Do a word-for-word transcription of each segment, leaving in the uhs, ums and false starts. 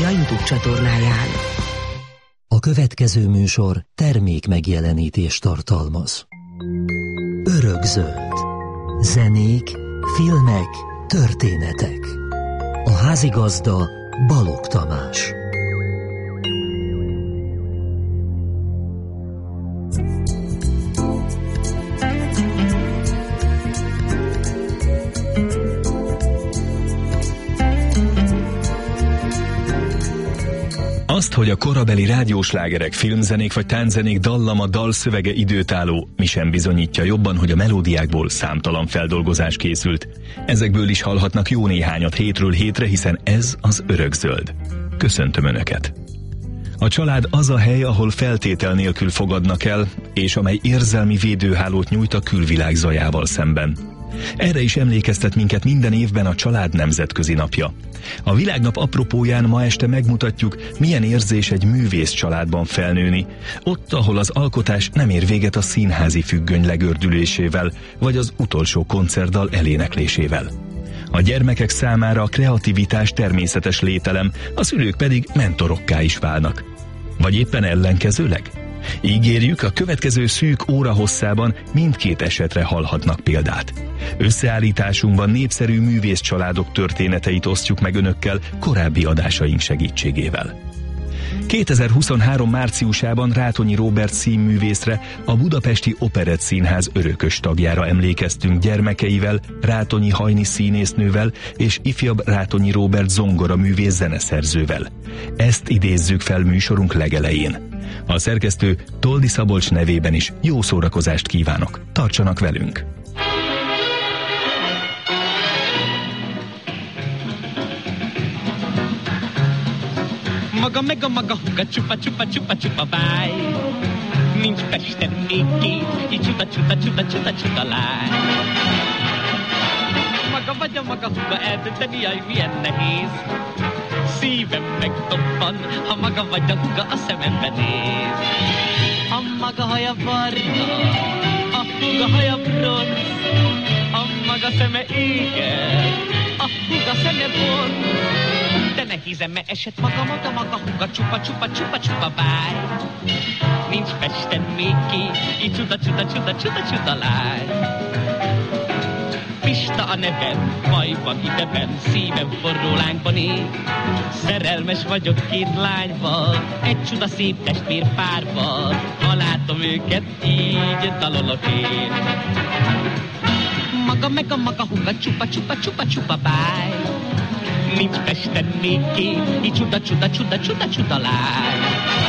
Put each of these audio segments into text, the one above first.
Cafeína YouTube csatornáján. A következő műsor termék megjelenítést tartalmaz. Örökzöld. Zenék, filmek, történetek. A házigazda Balogh Tamás. Azt, hogy a korabeli rádióslágerek, filmzenék vagy tánczenék dallama, dalszövege időtálló, mi sem bizonyítja jobban, hogy a melódiákból számtalan feldolgozás készült. Ezekből is hallhatnak jó néhányat hétről hétre, hiszen ez az Örökzöld. Köszöntöm Önöket! A család az a hely, ahol feltétel nélkül fogadnak el, és amely érzelmi védőhálót nyújt a külvilág zajával szemben. Erre is emlékeztet minket minden évben a Család Nemzetközi Napja. A Világnap apropóján ma este megmutatjuk, milyen érzés egy művész családban felnőni, ott, ahol az alkotás nem ér véget a színházi függöny legördülésével, vagy az utolsó koncertdal eléneklésével. A gyermekek számára a kreativitás természetes lételem, a szülők pedig mentorokká is válnak. Vagy éppen ellenkezőleg? Ígérjük, a következő szűk óra hosszában mindkét esetre hallhatnak példát. Összeállításunkban népszerű művész családok történeteit osztjuk meg Önökkel korábbi adásaink segítségével. kétezer-huszonhárom márciusában Rátonyi Róbert színművészre, a Budapesti Operett Színház örökös tagjára emlékeztünk gyermekeivel, Rátonyi Hajni színésznővel és ifjabb Rátonyi Róbert zongoraművész zeneszerzővel. Ezt idézzük fel műsorunk legelején. A szerkesztő Toldi Szabolcs nevében is jó szórakozást kívánok. Tartsanak velünk! Maga meg a maga húga, csupa, csupa, csupa, csupa, báj. Nincs Pesten még két, így csuta, csuta, csuta, csuta, csuta, lány. Maga vagy a maga húga, eldönteni, jaj, milyen nehéz. Szívem megdobban, ha maga vagy a húga, a szemembe néz. A maga haja barna, a húga haja bronz, a maga szeme éger, a húga szeme bronz. De ne hiszem, mert esett maga, maga, maga húga, csupa, csupa, csupa, csupa, báj. Nincs Pesten még két, így csuda, csuda, csuda, csuda, csuda, lány. Pista a nevem, bajban, ideben, szívem forró lángban ég. Szerelmes vagyok két lányba, egy csuda szép testvér párba. Ha látom őket, így dalolok én. Maga meg a maga húga, csupa, csupa, csupa, csupa, báj. Nincs Pesten még két, így csuda, csuda, csuda, csuda, csuda, lány.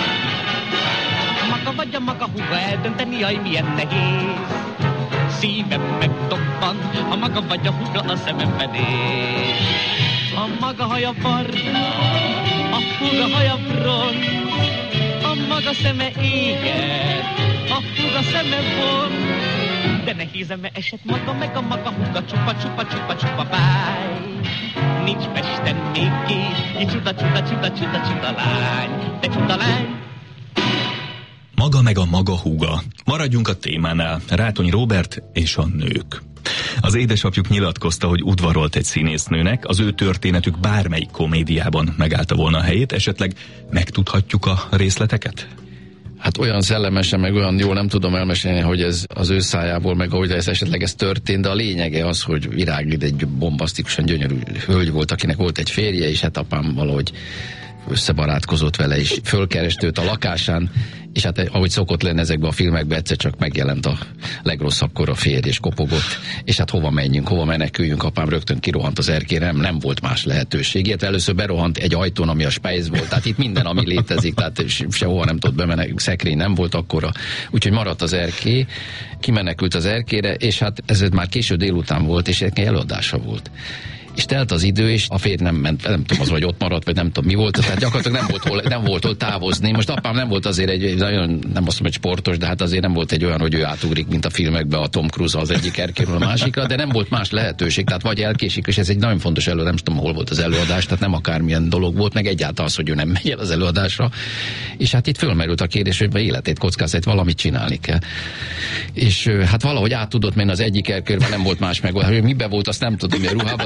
Maga vagy a maga húga, eldönteni, jaj, milyen nehéz. Szívem megdobban, a maga vagy a húga, a szemembe néz. A maga haja barna, a húga haja bronz, a maga szeme éger, a húga szeme von. De nehézembe esett maga, meg a maga húga, csupa, csupa, csupa, csupa, báj. Nincs Pesten még két, így csuda, csuda, csuda, csuda, csuda, lány, de csuda lány. Maga meg a maga húga. Maradjunk a témánál. Rátonyi Róbert és a nők. Az édesapjuk nyilatkozta, hogy udvarolt egy színésznőnek, az ő történetük bármelyik komédiában megállta volna a helyét, esetleg megtudhatjuk a részleteket? Hát olyan szellemesen, meg olyan jól nem tudom elmesélni, hogy ez az ő szájából, meg ahogy ez esetleg ez történt, de a lényege az, hogy Virág egy bombasztikusan gyönyörű hölgy volt, akinek volt egy férje, és hát apám valahogy összebarátkozott vele, és fölkerest őt a lakásán, és hát ahogy szokott lenni ezekben a filmekben, egyszer csak megjelent a legrosszabbkor a férj, és kopogott, és hát hova menjünk, hova meneküljünk, apám rögtön kirohant az erkére, nem, nem volt más lehetőség. Illetve először berohant egy ajtón, ami a Spejz volt, tehát itt minden, ami létezik, tehát sehova nem tudott bemenekülni, szekrény nem volt akkora, úgyhogy maradt az erkély, kimenekült az erkére, és hát ez már késő délután volt, és egy előadása volt. És telt az idő, és a férj nem ment, nem tudom, az vagy ott maradt, vagy nem tudom mi volt, tehát gyakorlatilag nem volt hol, nem volt hol távozni. Most apám nem volt azért egy, nagyon, nem azt mondom, hogy sportos, de hát azért nem volt egy olyan, hogy ő átugrik, mint a filmekben a Tom Cruise az egyik erkéről a másikra, de nem volt más lehetőség, tehát vagy elkésik, és ez egy nagyon fontos előadás, nem tudom, hol volt az előadás, tehát nem akármilyen dolog volt, meg egyáltalán az, hogy ő nem megy el az előadásra. És hát itt fölmerült a kérdés, hogy életét kockáztat, valamit csinálni kell. És hát valahogy át tudott menni az egyik erkérben, nem volt más megoldás, hogy mibe volt, azt nem tudom, mi a ruhába, de, az,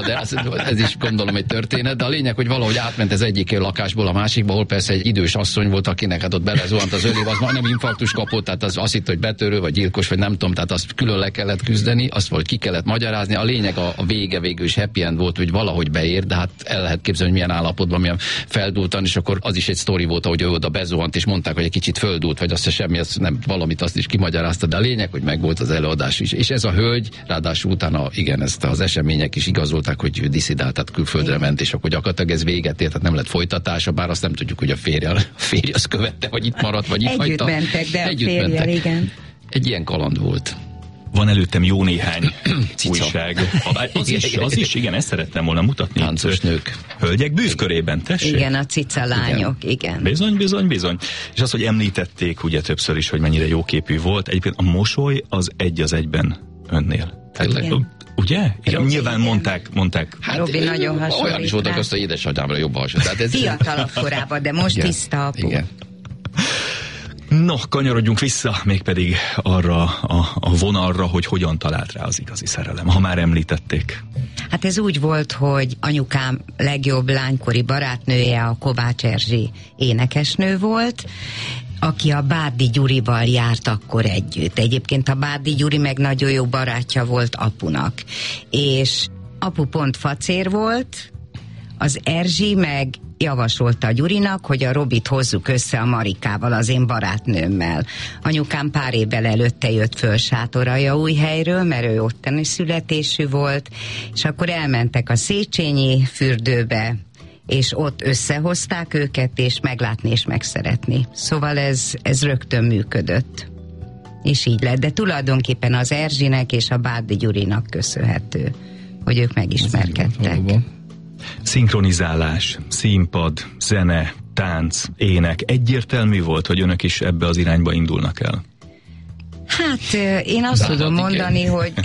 ez is gondolom egy történet, de a lényeg, hogy valahogy átment ez egyik lakásból a másikba, ahol persze egy idős asszony volt, akinek hát ott belezuhant az ölév, az majdnem infarktus kapott, tehát az azt hitt, hogy betörő, vagy gyilkos, vagy nem tudom, tehát azt külön le kellett küzdeni, azt valahogy ki kellett magyarázni. A lényeg a, a vége végül is happy end volt, hogy valahogy beér, de hát el lehet képzelni, hogy milyen állapotban, milyen feldúltan, és akkor az is egy sztori volt, hogy ő oda bezuhant, és mondták, hogy egy kicsit földúlt, vagy azt semmi, azt nem valamit azt is kimagyarázta, de a lényeg, hogy megvolt az előadás is. És ez a hölgy, ráadásul utána igen, ezt az események is igazolták, hogy diszidált, tehát külföldre ment, és akkor gyakorlatilag ez véget ért, tehát nem lett folytatása, bár azt nem tudjuk, hogy a férje, a férje azt követte, vagy itt maradt, vagy itt Együtt hagyta. mentek, de Együtt a férje, mentek. Igen. Egy ilyen kaland volt. Van előttem jó néhány újság. Az igen, is, igen, az is, igen, ezt szerettem volna mutatni. Táncos nők. Hölgyek bűvkörében, tessék. Igen, a cica lányok, igen. igen. Bizony, bizony, bizony. És az, hogy említették ugye többször is, hogy mennyire jóképű volt. Egyébként a mosoly az egy az egyben önnél. Tényleg. Ugye? Igen, Robi, nyilván igen. mondták, mondták. Hát, Robi nagyon hasonlít. Olyan is voltak, azt, hogy édesanyámra jobban hasonlít. Ez... Fiatalabb korában, de most igen, tiszta apu. Igen. No, kanyarodjunk vissza, mégpedig arra a, a vonalra, hogy hogyan talált rá az igazi szerelem, ha már említették. Hát ez úgy volt, hogy anyukám legjobb lánykori barátnője a Kovács Erzsi énekesnő volt, aki a Bárdi Gyurival járt akkor együtt. Egyébként a Bárdi Gyuri meg nagyon jó barátja volt apunak. És apu pont facér volt, az Erzsi meg javasolta a Gyurinak, hogy a Robit hozzuk össze a Marikával, az én barátnőmmel. Anyukám pár évvel előtte jött föl Sátoraljaújhelyről, mert ő ottani születésű volt, és akkor elmentek a Széchenyi fürdőbe, és ott összehozták őket, és meglátni és megszeretni. Szóval ez, ez rögtön működött. És így lett. De tulajdonképpen az Erzsinek és a Bárdi Gyurinak köszönhető, hogy ők megismerkedtek. Szinkronizálás, színpad, zene, tánc, ének. Egyértelmű volt, hogy önök is ebbe az irányba indulnak el? Hát én azt de tudom hát mondani, igen. hogy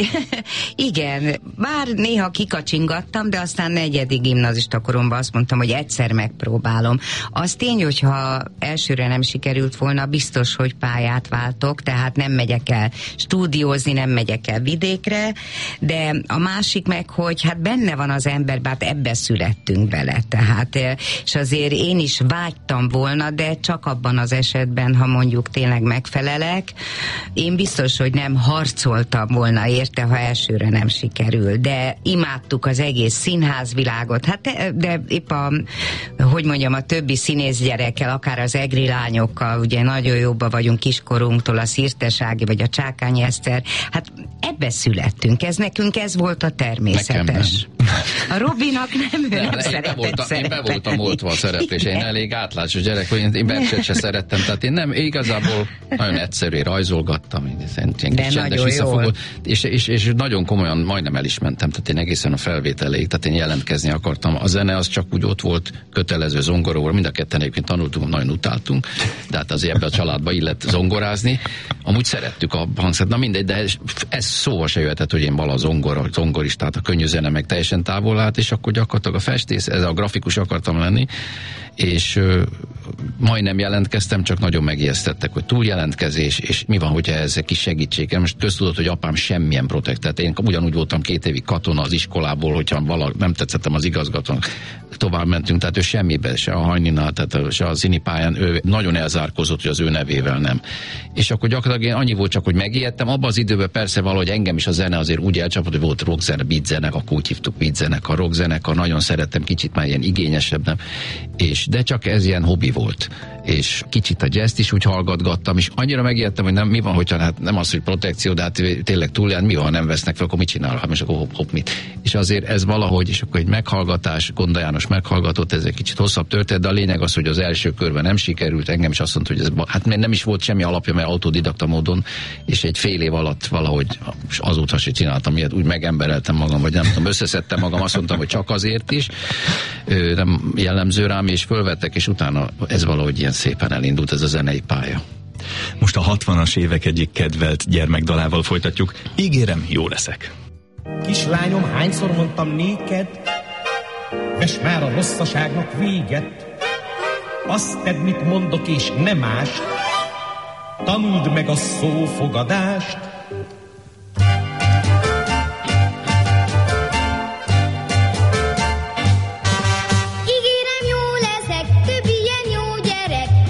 igen, bár néha kikacsingattam, de aztán negyedik gimnazista koromban azt mondtam, hogy egyszer megpróbálom. Az tény, hogyha elsőre nem sikerült volna, biztos, hogy pályát váltok, tehát nem megyek el stúdiózni, nem megyek el vidékre, de a másik meg, hogy hát benne van az ember, bár ebbe születtünk bele, tehát, és azért én is vágytam volna, de csak abban az esetben, ha mondjuk tényleg megfelelek. Én biztos, hogy nem harcoltam volna érte, ha elsőre nem sikerül, de imádtuk az egész színházvilágot, hát de, de épp a, hogy mondjam, a többi színész gyerekkel, akár az egri lányokkal, ugye nagyon jobban vagyunk kiskorunktól, a Szirtesági vagy a Csákányi Eszter, hát ebbe születtünk, ez nekünk ez volt a természetes. A Robinak nem, ő nem, nem szeretett voltam, szerepelni. Én be voltam oltva a szereplés, én elég átlátsos gyerek, hogy én verset se szerettem, tehát én nem, igazából nagyon egyszerű, rajzolgattam, de nagyon jól. És, és, és nagyon komolyan majdnem el is mentem, tehát én egészen a felvételéig, tehát én jelentkezni akartam. A zene az csak úgy ott volt, kötelező zongoróval, mind a ketten egyébként tanultunk, nagyon utáltunk, de hát azért ebbe a családba illett zongorázni. Amúgy szerettük a hangszert, na mindegy, de ez, ez szóval se jöhetett, hogy én vala zongora, zongoristát, a könnyű zene meg teljesen távol állt, és akkor gyakorlatilag a festész, ez a grafikus akartam lenni, és ö, majdnem jelentkeztem, csak nagyon megijesztettek, hogy túljelentkezés, és mi van, hogyha ez egy kis segítség. Most köztudott, hogy apám semmilyen protekt, tehát én ugyanúgy voltam két évig katona az iskolából, hogyha vala, nem tetszettem az igazgatónak, tovább mentünk, tehát ő semmibe, se a Hajninál, tehát se a zinipályán, ő nagyon elzárkózott, hogy az ő nevével nem. És akkor gyakorlatilag én annyi volt csak, hogy megijedtem, abban az időben persze valahogy engem is a zene azért úgy elcsapott, hogy volt rockzene, beatzenek, akkor úgy hívtuk beatzenek, a rockzenekar, nagyon szerettem, kicsit már ilyen igényesebb, nem? És de csak ez ilyen hobbi volt. És kicsit a jazzt is úgy hallgatgattam, és annyira megijedtem, hogy nem, mi van, hogyha hát nem az, hogy protekció, de hát tényleg túlján, mi van, ha nem vesznek fel, akkor mit csinál, hát most akkor hopp, hopp, mit. És azért ez valahogy, és akkor egy meghallgatás, Gonda János meghallgatott, ez egy kicsit hosszabb történet, de a lényeg az, hogy az első körben nem sikerült, engem is azt mondta, hogy ez, hát nem is volt semmi alapja, mert autodidakta módon, és egy fél év alatt valahogy azóta se csináltam ilyet, úgy megembereltem magam, vagy nem tudom, összeszedtem magam, azt mondtam, hogy csak azért is, nem jellemző rám, és fölvettek, és utána ez valahogy ilyen szépen elindult ez a zenei pálya. Most a hatvanas évek egyik kedvelt gyermekdalával folytatjuk. Ígérem, jó leszek. Kislányom, hányszor mondtam néked, vess már a rosszaságnak véget. Azt tedd, mit mondok, és ne mást, tanuld meg a szófogadást.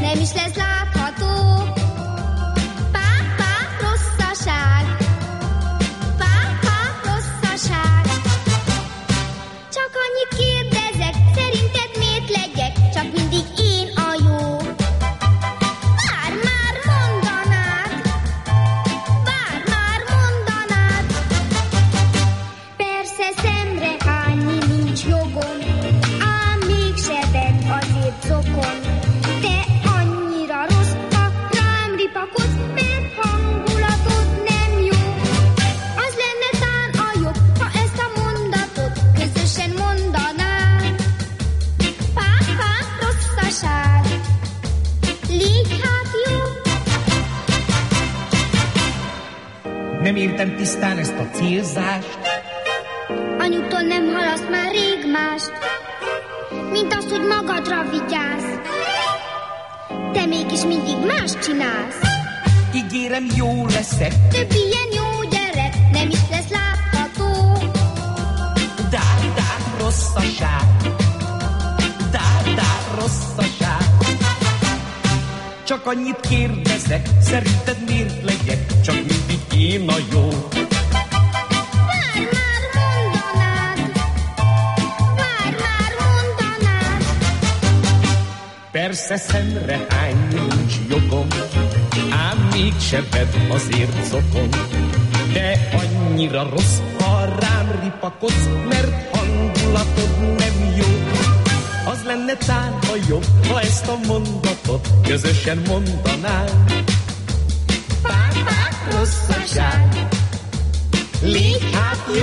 nem is lesz látható. Pá-pá, rosszaság, pá-pá, rosszaság. Csak annyit kérdezek, szerinted miért legyek, csak mindig én a jó. Bár már mondanád, bár már mondanád. Persze szemrehányni nincs jogom, ám mégse vedd azért zokon. Te annyira rossz, ha rám ripakodsz, mert hangulatod nem jó. Az lenne tán a jobb, ha ezt a mondatot közösen mondanánk. Pá-pá, rosszaság, légy hát jó. Nem értem tisztán ezt a célzást. Anyutól nem hallasz már rég mást, mint azt, hogy magadra vigyázz. Te mégis mindig más csinálsz. Ígérem, jó leszek. Több ilyen jó gyerek nem is lesz látható. Dár, dár, rosszaság. Dár, dár, rosszaság. Csak annyit kérdezek, szerinted miért legyek, csak mindig én a jó. Várj már, mondanád, várj már, mondanád. Persze szemrehányni nincs jogom, ám mégse vedd azért zokon. De annyira rossz, ha rám ripakodsz, mert hangulatod nem jó. Az lenne tán a jobb, ha ezt a mondatot közösen mondanánk. Pá-pá, rosszaság, légy hát jó.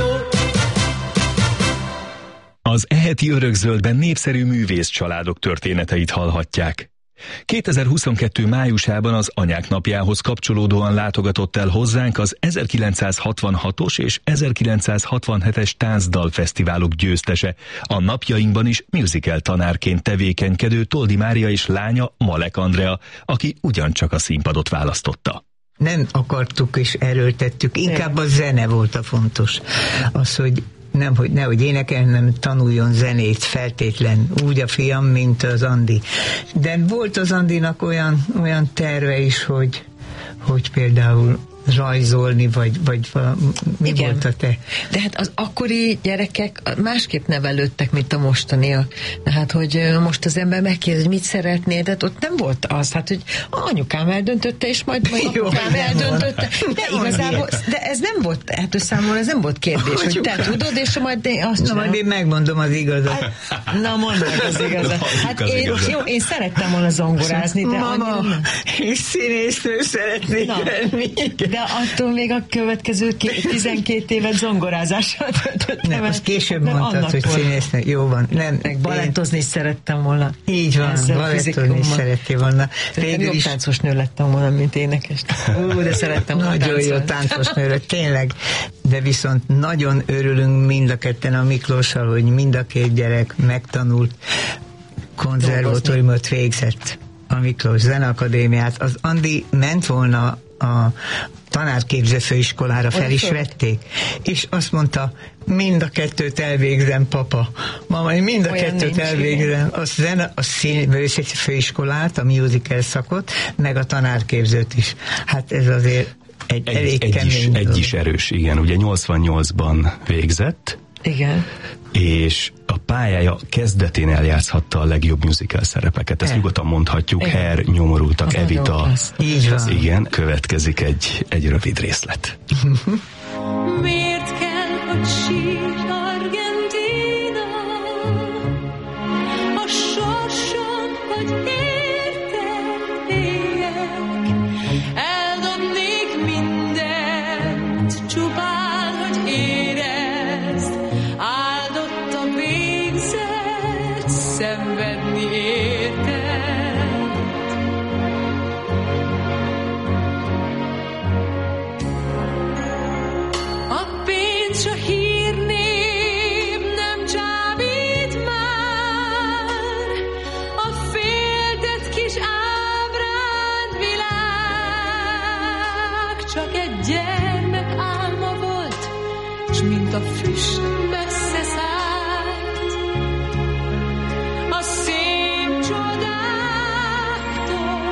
Az eheti örökzöldben népszerű művész családok történeteit hallhatják. kétezer-huszonkettő májusában az Anyák napjához kapcsolódóan látogatott el hozzánk az ezerkilencszázhatvanhatos és ezerkilencszázhatvanhetes táncdalfesztiválok győztese, a napjainkban is musical tanárként tevékenykedő Toldi Mária és lánya Malek Andrea, aki ugyancsak a színpadot választotta. Nem akartuk és erőltettük, inkább a zene volt a fontos. Az, hogy nem, hogy nehogy énekelni, nem tanuljon zenét feltétlen, úgy a fiam, mint az Andi. De volt az Andinak olyan, olyan terve is, hogy, hogy például rajzolni, vagy, vagy mi igen. volt a te? De hát az akkori gyerekek másképp nevelődtek, mint a mostaniak. Tehát, hogy most az ember megkérdez, hogy mit szeretnél, de ott nem volt az, hát, hogy anyukám eldöntötte, és majd, majd Jó, apukám eldöntötte. De igazából, de ez nem volt, hát ő számomra ez nem volt kérdés, hogy te tudod, és majd én azt Na, majd én megmondom az igazat. Hát, na, mondd meg az igazat. Hát az én, igazat. Jó, én szerettem volna zongorázni, de Mama, annyira... és színésznő szeretnék Na, lenni. de attól még a következő tizenkét évet zongorázással töltöttem. Nem, azt később nem mondtad, hogy színésznő. Jó van. Nem, meg balettozni is szerettem volna. Így van, balettozni is szerettél volna. Szerintem jobb táncos nő lettem volna, mint énekes. Ú, de szerettem volna nagyon jó táncos nő, tényleg. De viszont nagyon örülünk mind a ketten a Miklóssal, hogy mind a két gyerek megtanult, konzervatóriumot végzett, a Miklós Zeneakadémiát. Az Andi ment volna a tanárképző főiskolára, fel is vették, és azt mondta, mind a kettőt elvégzem, papa. Mama, én mind a olyan kettőt nincs, elvégzem. A zene, a színművészeti főiskolát, a musical szakot, meg a tanárképzőt is. Hát ez azért egy, Egy, elég egy, kemény is, egy is erős, igen. Ugye nyolcvannyolcban végzett, Igen. és a pályája kezdetén eljátszhatta a legjobb musical szerepeket. Ezt E. nyugodtan mondhatjuk. Igen. Her, Nyomorultak, Az Evita. nagyon klassz. Így van. Igen, következik egy, egy rövid részlet. Miért kell, hogy sír Argentína? A sorson, hogy érted éljek. Eldobnék mindent, csupán, hogy érezd. Áldott a végzet, szenvedni érted. A pénz s a hírnév nem csábít már, a féltett kis ábránd világ csak egy gyermek álma volt, s mint a füst messze szállt. A szép csodáktól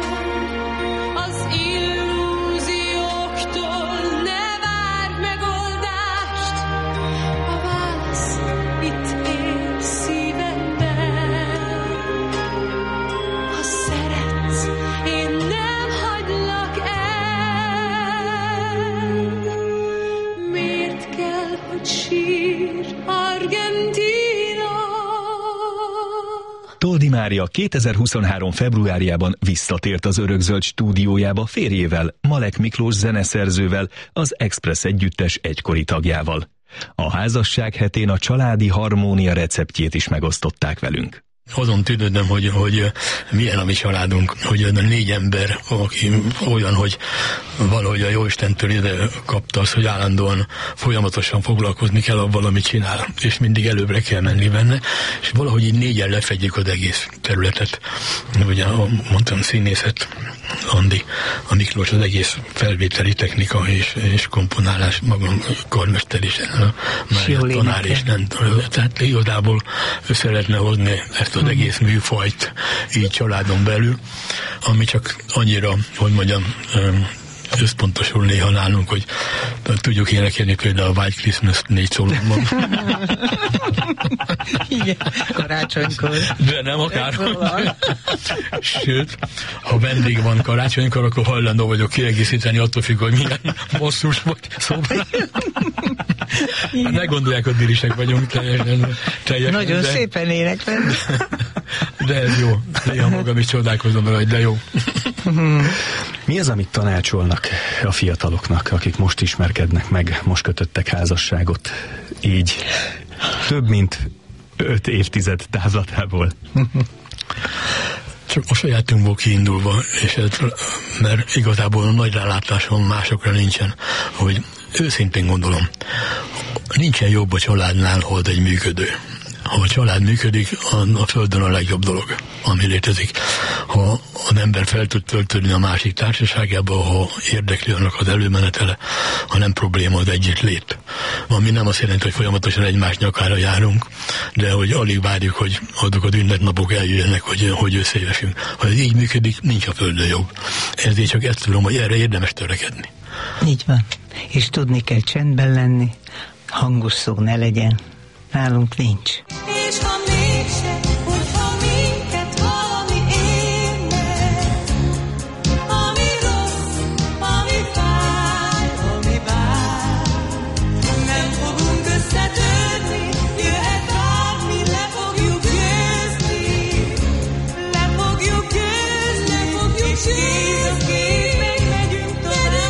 Mária kétezer-huszonhárom. februárjában visszatért az Örökzöld stúdiójába férjével, Malek Miklós zeneszerzővel, az Express együttes egykori tagjával. A házasság hetén a családi harmónia receptjét is megosztották velünk. Azon tűnődöm, hogy, hogy milyen a mi családunk, hogy a négy ember, aki olyan, hogy valahogy a Jóistentől ide kapta azt, hogy állandóan folyamatosan foglalkozni kell avval, amit csinál, és mindig előbbre kell menni benne, és valahogy így négyen lefedjük az egész területet. Ugye mondtam, színészet, Andi, a Miklós, az egész felvételi technika és, és komponálás, magam karmester is, már tanár is, nem, tehát igazából össze lehetne hozni ezt az egész műfajt így családon belül, ami csak annyira, hogy mondjam, összpontosul néha nálunk, hogy tudjuk énekelni például a White Christmas négy szólóban. Igen, karácsonykor. De nem akárhogy. Sőt, ha vendég van karácsonykor, akkor hajlandó vagyok kiegészíteni, attól függ, hogy milyen bosszus vagy szóval. Ne gondolják, hogy dirisek vagyunk teljesen. teljesen Nagyon de, szépen énekelni. De ez jó. Néha magam is csodálkozom rá, de jó. Mi az, amit tanácsolnak a fiataloknak, akik most ismerkednek meg, most kötöttek házasságot, így több mint öt évtized távlatából? Csak a sajátunkból kiindulva, és ez, mert igazából nagy rálátásom másokra nincsen, hogy őszintén gondolom, nincsen jobb a családnál, hold egy működő. Ha a család működik, a, a földön a legjobb dolog, ami létezik. Ha az ember fel tud töltődni a másik társaságába, ha érdekli annak az előmenetele, ha nem probléma az együtt lét. Ami nem azt jelenti, hogy folyamatosan egymás nyakára járunk, de hogy alig várjuk, hogy azok az ünnepnapok eljöjjenek, hogy, hogy összejövünk. Ha ez így működik, nincs a földön jobb. Ezért csak ezt tudom, hogy erre érdemes törekedni. Így van. És tudni kell csendben lenni, hangos szó ne legyen. Nálunk nincs. És ha mégse, hogyha minket valami érne, ami rossz, ami fáj, ami bár, nem fogunk összetörni, jöhet bármi, le fogjuk győzni, le fogjuk győzni, le fogjuk győzni, még megyünk tovább.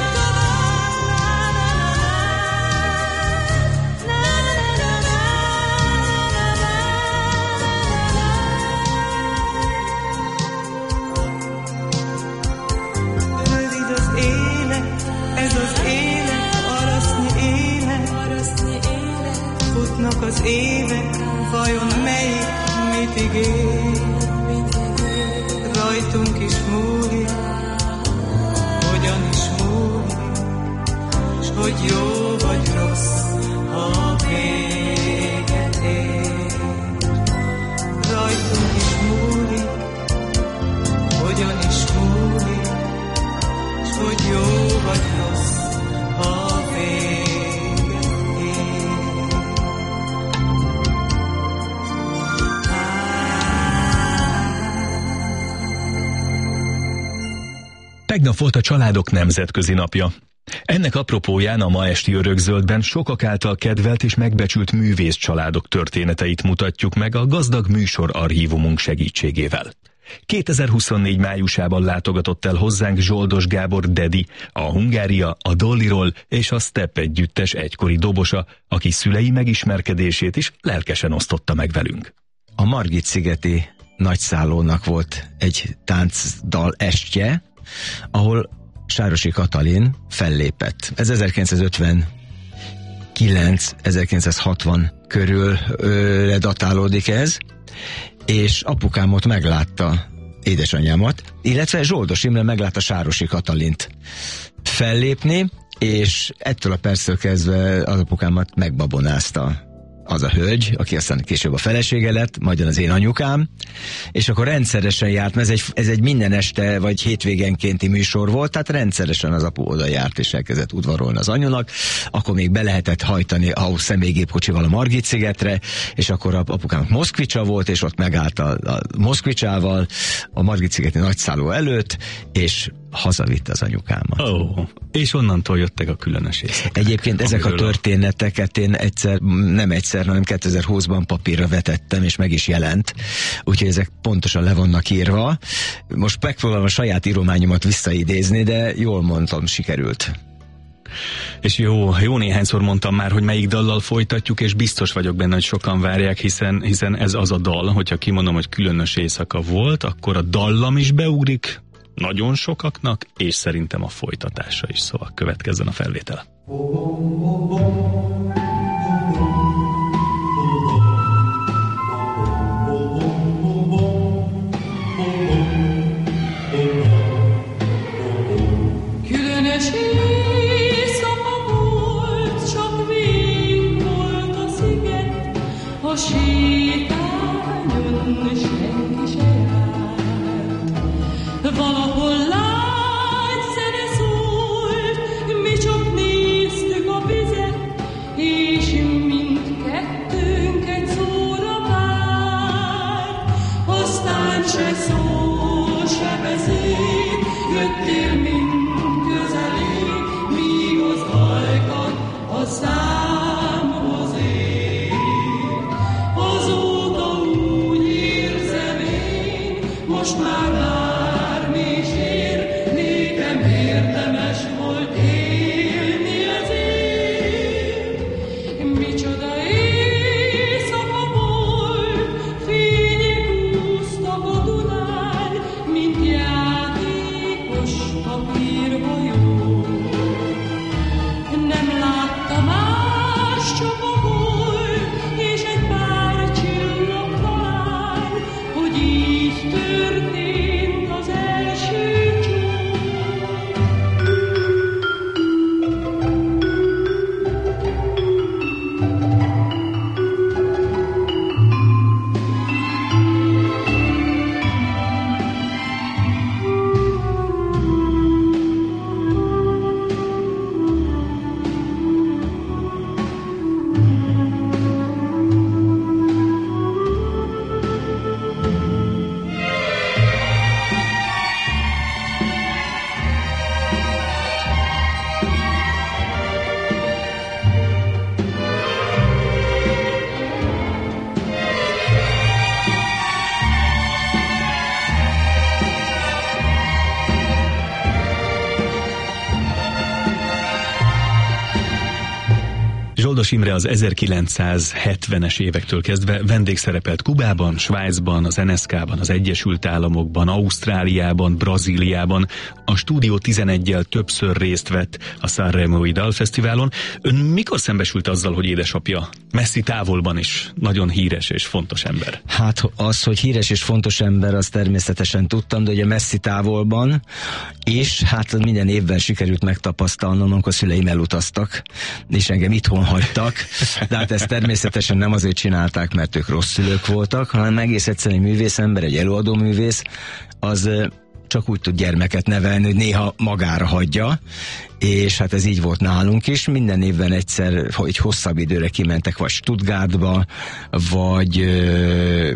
Az évek, vajon melyik mit ígér? Rajtunk is múlik, hogyan is múlik, s hogy jó vagy rossz, ha véget ér. Rajtunk is múlik, hogyan is múlik, s hogy jó vagy rossz, ha véget ér. Tegnap volt a Családok Nemzetközi Napja. Ennek apropóján a ma esti Örökzöldben sokak által kedvelt és megbecsült művész családok történeteit mutatjuk meg a gazdag műsor archívumunk segítségével. kétezer-huszonnégy májusában látogatott el hozzánk Zsoldos Gábor Dedi, a Hungária, a Dolliról és a Step együttes egykori dobosa, aki szülei megismerkedését is lelkesen osztotta meg velünk. A Margit-szigeti nagyszállónak volt egy táncdal estje, ahol Sárosi Katalin fellépett. Ez ezerkilencszázötvenkilenc-ezerkilencszázhatvan körülre datálódik ez, és apukám ott meglátta édesanyámat, illetve Zsoldos Imre meglátta Sárosi Katalint fellépni, és ettől a perctől kezdve az apukámat megbabonázta az a hölgy, aki aztán később a felesége lett, majd az én anyukám, és akkor rendszeresen járt, mert ez egy, ez egy minden este vagy hétvégenkénti műsor volt, tehát rendszeresen az apu oda járt, és elkezdett udvarolni az anyunak, akkor még be lehetett hajtani a személygépkocsival a Margit-szigetre, és akkor a apukám Moszkvicsa volt, és ott megállt a, a Moszkvicsával a Margit-szigeti nagyszálló előtt, és hazavitte az anyukámat. Ó, oh, és onnantól jöttek a különös éjszakák. Egyébként ezek a történeteket én egyszer, nem egyszer, hanem kétezer-húszban papírra vetettem, és meg is jelent. Úgyhogy ezek pontosan le vannak írva. Most megpróbálom a saját írományomat visszaidézni, de jól mondtam, sikerült. És jó, jó néhányszor mondtam már, hogy melyik dallal folytatjuk, és biztos vagyok benne, hogy sokan várják, hiszen, hiszen ez az a dal, hogyha kimondom, hogy különös éjszaka volt, akkor a dallam is beugrik nagyon sokaknak, és szerintem a folytatása is, szóval következzen a felvétel. Különös éjszaka volt, csak vég volt a sziget, a sétányon senki se járt. Valahol lágy zene szólt, mi csak néztük a vizet, és mindkettőnk egy szóra vár. Aztán se szó, se beszéd, jöttél mind közelé, míg az ajkad a számhoz ér. Azóta úgy érzem én, most már bármi is ér, nékem érdemes volt élni ezért. Micsoda éjszaka volt, fények úsztak a Dunán, mint játékos papírhajó. Nem láttam más, csak a hold, és egy pár csillag talán, hogy így történt az első csók. Zsoldos Imre az ezerkilencszázhetvenes évektől kezdve vendégszerepelt Kubában, Svájcban, az en es ká-ban, az Egyesült Államokban, Ausztráliában, Brazíliában. A Stúdió tizeneggyel többször részt vett a Sanremói Dalfesztiválon. Ön mikor szembesült azzal, hogy édesapja messzi távolban is nagyon híres és fontos ember? Hát az, hogy híres és fontos ember, az természetesen tudtam, de ugye messzi távolban, és hát minden évben sikerült megtapasztalnom, amikor a szüleim elutaztak, és engem itthon hagytak, de hát ezt természetesen nem azért csinálták, mert ők rossz szülők voltak, hanem egész egyszerűen egy művészember, egy előadó művész, az csak úgy tud gyermeket nevelni, hogy néha magára hagyja, és hát ez így volt nálunk is. Minden évben egyszer, hogy hosszabb időre kimentek, vagy Stuttgartba, vagy ö,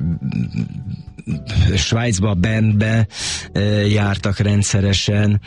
Svájcba, Bernbe ö, jártak rendszeresen,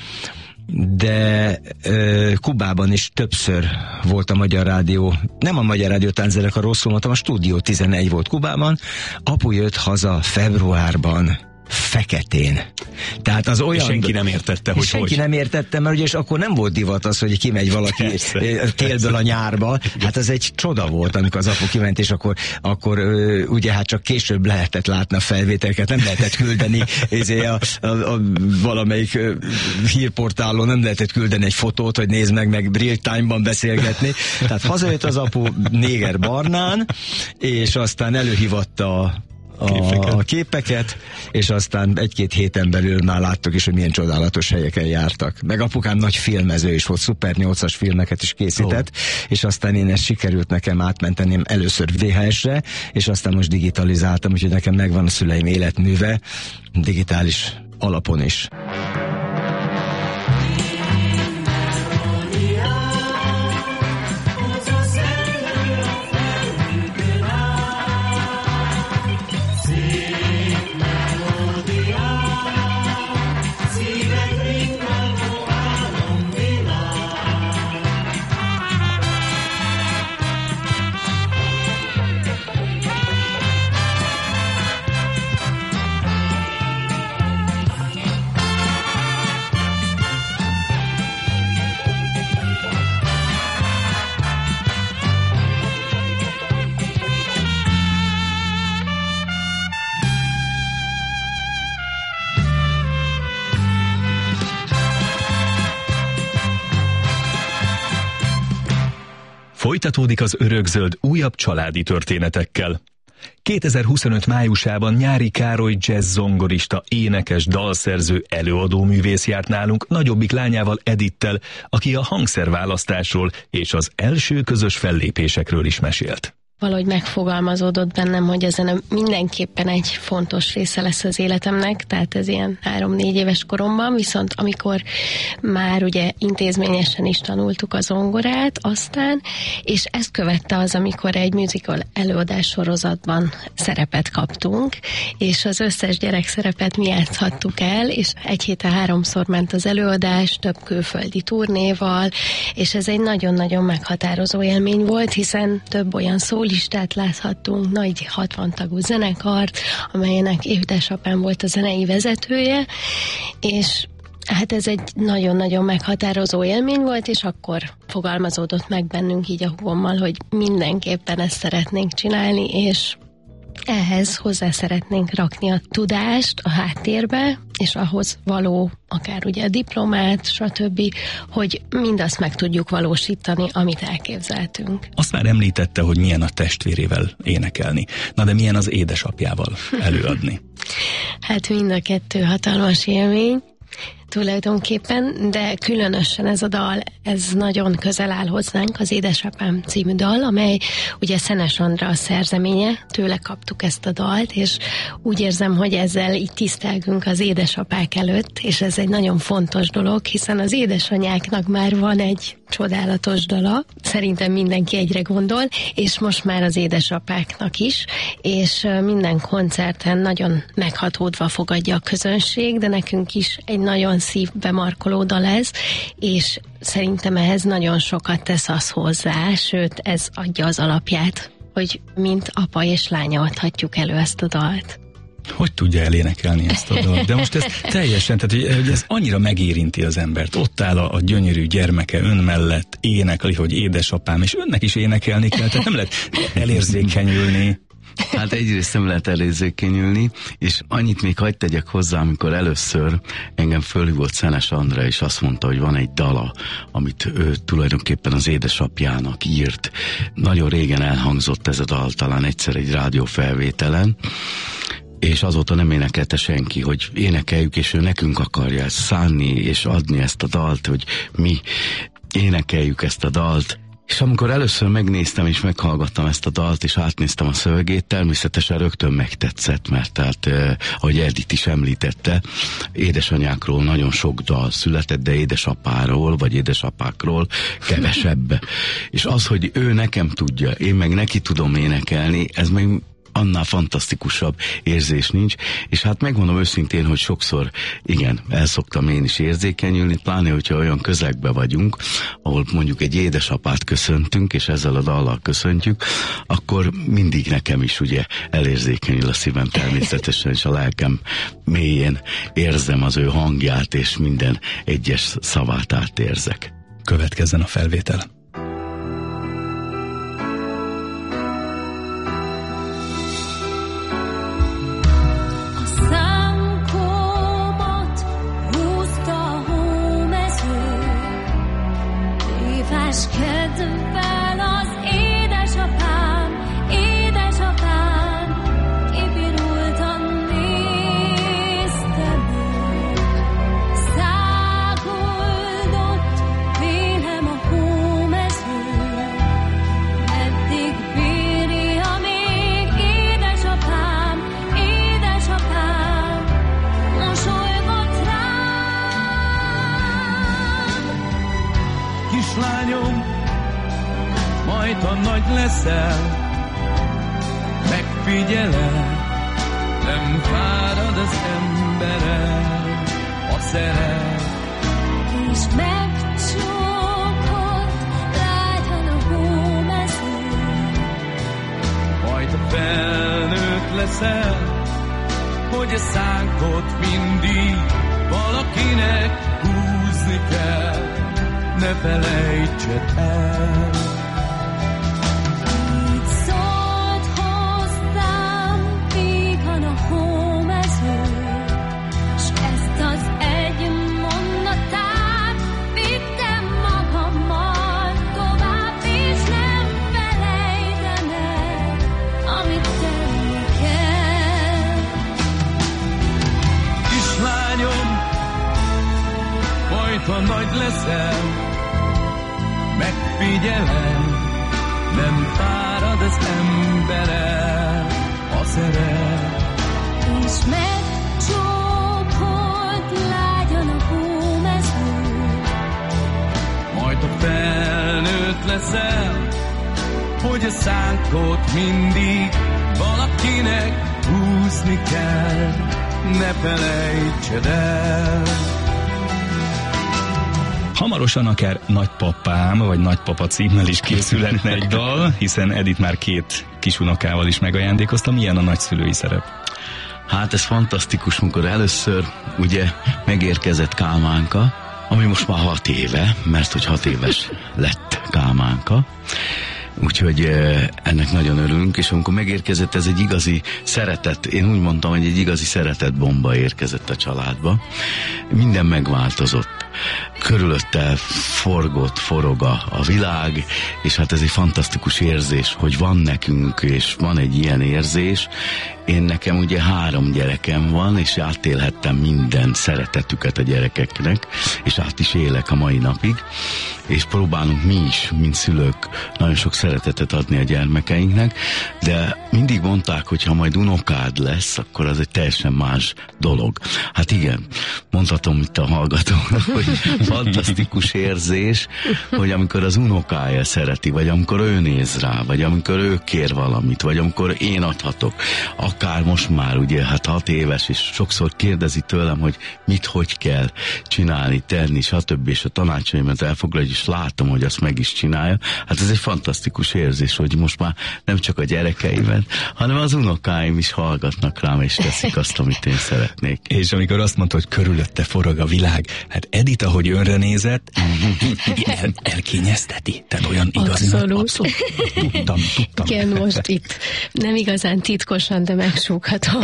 de ö, Kubában is többször volt a Magyar Rádió, nem a Magyar Rádió Tánczenekar, rosszul mondtam, a Stúdió tizenegy volt Kubában. Apu jött haza februárban, feketén. Tehát az olyan... És senki nem értette, hogy senki hogy. nem értette, mert ugye akkor nem volt divat az, hogy kimegy valaki télből a nyárba. Hát ez egy csoda volt, amikor az apu kiment, és akkor, akkor ugye hát csak később lehetett látni a felvételeket, nem lehetett küldeni a, a, a, valamelyik hírportálon nem lehetett küldeni egy fotót, hogy nézd meg, meg real time-ban beszélgetni. Tehát hazajött az apu néger barnán, és aztán előhívatta A képeket. a képeket, és aztán egy-két héten belül már láttuk is, hogy milyen csodálatos helyeken jártak. Meg apukám nagy filmező is volt, szuper nyolcas filmeket is készített, oh. és aztán én ezt sikerült nekem átmenteném először vé há es-re, és aztán most digitalizáltam, úgyhogy nekem megvan a szüleim életműve, digitális alapon is. Szép melódia, szívek ritma Folytatódik az Örökzöld újabb családi történetekkel. kétezer-huszonöt májusában Nyári Károly jazz zongorista, énekes, dalszerző, előadóművész járt nálunk nagyobbik lányával, Edittel, aki a hangszerválasztásról és az első közös fellépésekről is mesélt. Valahogy megfogalmazódott bennem, hogy a zene mindenképpen egy fontos része lesz az életemnek, tehát ez ilyen három-négy éves koromban, viszont amikor már ugye intézményesen is tanultuk a zongorát aztán, és ezt követte az, amikor egy musical előadás sorozatban szerepet kaptunk, és az összes gyerek szerepet mi játszhattuk el, és egy héten háromszor ment az előadás, több külföldi turnéval, és ez egy nagyon-nagyon meghatározó élmény volt, hiszen több olyan szól listát láthattunk, nagy hatvan tagú zenekart, amelyenek édesapám volt a zenei vezetője, és hát ez egy nagyon-nagyon meghatározó élmény volt, és akkor fogalmazódott meg bennünk így a húgommal, hogy mindenképpen ezt szeretnénk csinálni, és ehhez hozzá szeretnénk rakni a tudást a háttérbe, és ahhoz való akár ugye a diplomát, stb., hogy mindazt meg tudjuk valósítani, amit elképzeltünk. Azt már említette, hogy milyen a testvérével énekelni. Na de milyen az édesapjával előadni? Hát mind a kettő hatalmas élmény tulajdonképpen, de különösen ez a dal, ez nagyon közel áll hozzánk, az Édesapám című dal, amely ugye Szenes Andra a szerzeménye, tőle kaptuk ezt a dalt, és úgy érzem, hogy ezzel így tisztelgünk az édesapák előtt, és ez egy nagyon fontos dolog, hiszen az édesanyáknak már van egy csodálatos dala, szerintem mindenki egyre gondol, és most már az édesapáknak is, és minden koncerten nagyon meghatódva fogadja a közönség, de nekünk is egy nagyon szívbe markoló dal ez, és szerintem ehhez nagyon sokat tesz az hozzá, sőt, ez adja az alapját, hogy mint apa és lánya adhatjuk elő ezt a dalt. Hogy tudja elénekelni ezt a dalt? De most ez teljesen, tehát hogy ez annyira megérinti az embert. Ott áll a, a gyönyörű gyermeke ön mellett, énekli, hogy édesapám, és önnek is énekelni kell, tehát nem lehet elérzékenyülni. Hát egyrészt nem lehet elérzékenyülni, és annyit még hagyd tegyek hozzá, amikor először engem fölhívott Szenes Andra, és azt mondta, hogy van egy dala, amit ő tulajdonképpen az édesapjának írt. Nagyon régen elhangzott ez a dal, talán egyszer egy rádiófelvételen, és azóta nem énekelte senki, hogy énekeljük, és ő nekünk akarja ezt szánni, és adni ezt a dalt, hogy mi énekeljük ezt a dalt. És amikor először megnéztem és meghallgattam ezt a dalt, és átnéztem a szövegét, természetesen rögtön megtetszett, mert tehát, eh, ahogy Edith is említette, édesanyákról nagyon sok dal született, de édesapáról, vagy édesapákról kevesebb. És az, hogy ő nekem tudja, én meg neki tudom énekelni, ez meg annál fantasztikusabb érzés nincs, és hát megmondom őszintén, hogy sokszor, igen, el szoktam én is érzékenyülni, pláne, hogyha olyan közegben vagyunk, ahol mondjuk egy édesapát köszöntünk, és ezzel a dallal köszöntjük, akkor mindig nekem is ugye elérzékenyül a szívem természetesen, és a lelkem mélyén érzem az ő hangját, és minden egyes szavát átérzek. Következzen a felvétel. Kedvel az édesapám, édesapám, kipirultan néztem őt. Száguldott vélem a hómező, meddig bírja még édesapám, édesapám, mosolygott rám. Kislányom, majd ha nagy leszel, megfigyeled, nem fárad az embered, a szeret. És megcsókod lágyhan a hómező, Majd ha felnőtt leszel, hogy a szánkot mindig valakinek húzni kell, ne felejtsed el. így szólt hozzám vígan a hómező, s ezt az egy mondatát vittem magammal tovább, és nem majd ha nagy leszel, megfigyelem, nem fárad az embere, ha szeret. És megcsókolt lágyan a hómező. Majd ha felnőtt leszel, hogy a szánkot mindig valakinek húzni kell, ne felejtsed el. Hamarosan akár Nagypapám vagy Nagypapa címmel is készülhetne egy dal, hiszen Edith már két kisunokával is megajándékozta. Milyen a nagyszülői szerep? Hát ez fantasztikus, amikor először ugye megérkezett Kálmánka, ami most már hat éve, mert hogy hat éves lett Kálmánka. Úgyhogy ennek nagyon örülünk, és amikor megérkezett, ez egy igazi szeretet, én úgy mondtam, hogy egy igazi szeretetbomba érkezett a családba. Minden megváltozott. Körülötte forgott, forog a, a világ, és hát ez egy fantasztikus érzés, hogy van nekünk, és van egy ilyen érzés. Én nekem ugye három gyerekem van, és átélhettem minden szeretetüket a gyerekeknek, és át is élek a mai napig, és próbálunk mi is, mint szülők, nagyon sok szeretetet adni a gyermekeinknek, de mindig mondták, hogy ha majd unokád lesz, akkor az egy teljesen más dolog. Hát igen, mondhatom itt a hallgatónak, hogy fantasztikus érzés, hogy amikor az unokája szereti, vagy amikor ő néz rá, vagy amikor ő kér valamit, vagy amikor én adhatok, akár most már ugye, hát hat éves, és sokszor kérdezi tőlem, hogy mit, hogy kell csinálni, tenni, stb. És a tanácsaimat elfoglalja, és látom, hogy azt meg is csinálja. Hát ez egy fantasztikus érzés, hogy most már nem csak a gyerekeimet, hanem az unokáim is hallgatnak rám, és teszik azt, amit én szeretnék. És amikor azt mondta, hogy körülötte forog a világ, hát Edith, ahogy önre nézett, el, elkényezteti. Tehát olyan igazi. Abszolút. Abszolút. Tudtam, tudtam. Igen, most itt nem igazán titkosan, de megsúghatom,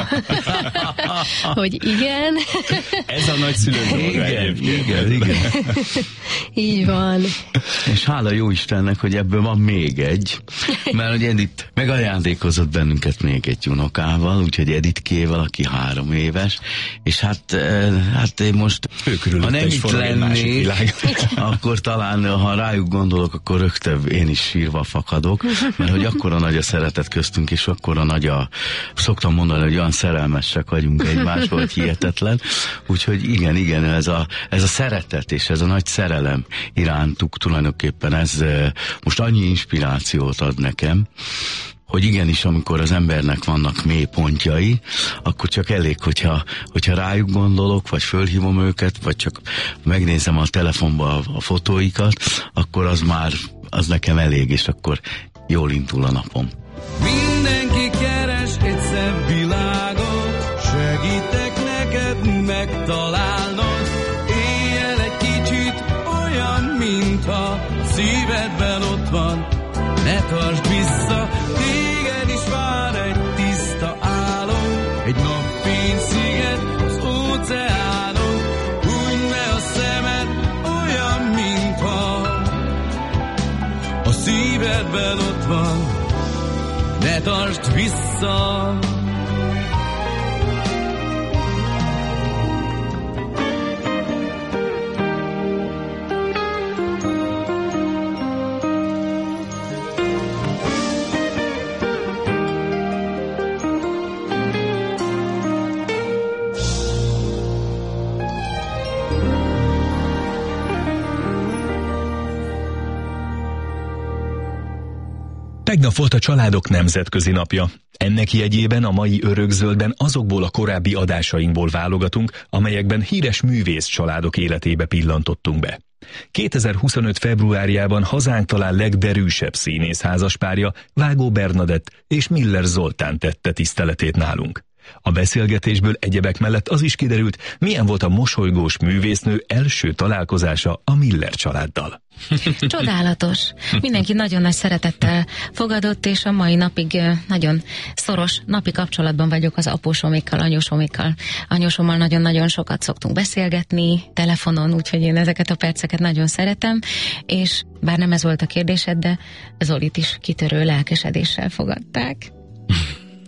hogy igen. Ez a nagyszülő dolga. Igen, igen, igen. Így van. És hála jó Istennek, hogy ebből van még egy, mert hogy Edith megajándékozott bennünket még egy unokával, úgyhogy Edithkével, aki három éves, és hát, hát én most, ha nem itt lennék, akkor talán, ha rájuk gondolok, akkor rögtön én is sírva fakadok, mert hogy akkora nagy a szeretet köztünk, és akkora nagy a, szoktam mondani, hogy olyan szerelmesek vagyunk egymásból, hogy hihetetlen, úgyhogy igen, igen, ez a, ez a szeretet, és ez a nagy szerelem irántuk tulajdonképpen ez most annyi inspirációt ad nekem, hogy igenis, amikor az embernek vannak mély pontjai, akkor csak elég, hogyha, hogyha rájuk gondolok, vagy fölhívom őket, vagy csak megnézem a telefonba a, a fotóikat, akkor az már, az nekem elég, és akkor jól indul a napom. Mindenki keres egy szebb világot, segítek neked megtalálnod. Éjjel egy kicsit olyan, mintha a szívedben ott van, ne tartsd vissza, téged is vár egy tiszta álom, egy napfénysziget az óceánon, hunyd be a szemed olyan, mintha a szívedben ott van, ne tartsd vissza. Tegnap volt a Családok Nemzetközi Napja. Ennek jegyében a mai Örökzöldben azokból a korábbi adásainkból válogatunk, amelyekben híres művész családok életébe pillantottunk be. kétezer-huszonöt februárjában hazánk talán legderűsebb színész házaspárja, Vágó Bernadett és Miller Zoltán tette tiszteletét nálunk. A beszélgetésből egyebek mellett az is kiderült, milyen volt a mosolygós művésznő első találkozása a Miller családdal. Csodálatos. Mindenki nagyon nagy szeretettel fogadott, és a mai napig nagyon szoros napi kapcsolatban vagyok az apósomékkal, anyósomékkal. Anyósommal nagyon-nagyon sokat szoktunk beszélgetni telefonon, úgyhogy én ezeket a perceket nagyon szeretem, és bár nem ez volt a kérdésed, de Zolit is kitörő lelkesedéssel fogadták.